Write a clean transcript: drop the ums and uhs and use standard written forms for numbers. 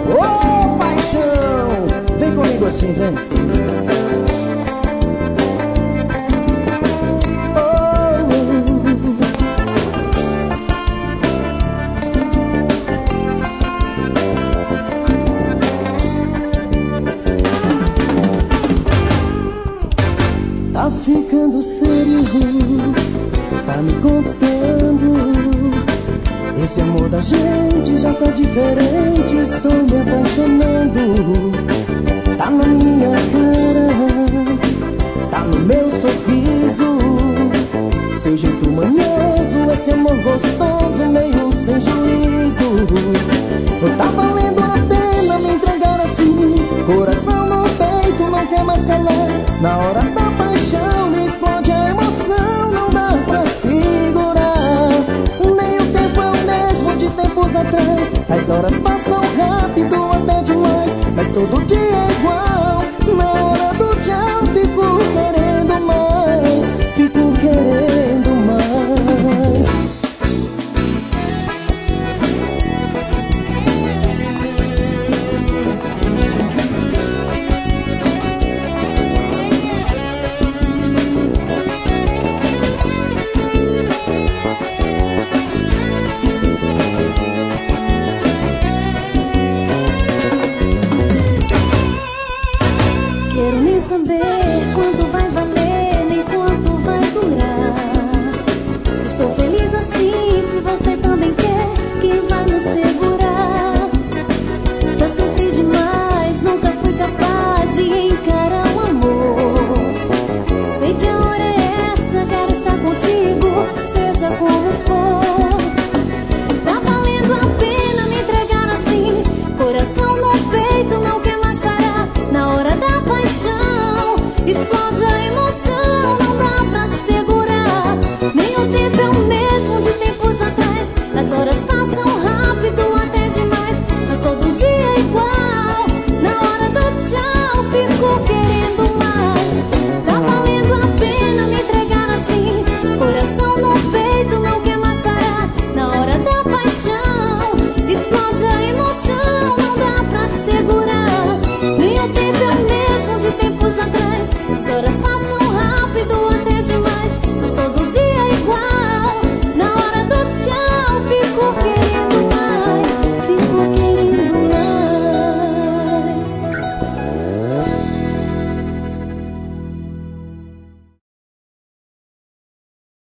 Ô paixão, vem comigo assim, vem. Tá ficando sério, tá me conquistando. Esse amor da gente já tá diferente, estou me apaixonando. Tá na minha cara, tá no meu sorriso, seu jeito manhoso, esse amor gostoso, meio sem juízo. Tá valendo a pena me entregar assim, coração no peito, não quer mais calar. Na hora da paixão me explode a emoção, não dá pra segurar. Nem o tempo é o mesmo de tempos atrás, as horas passam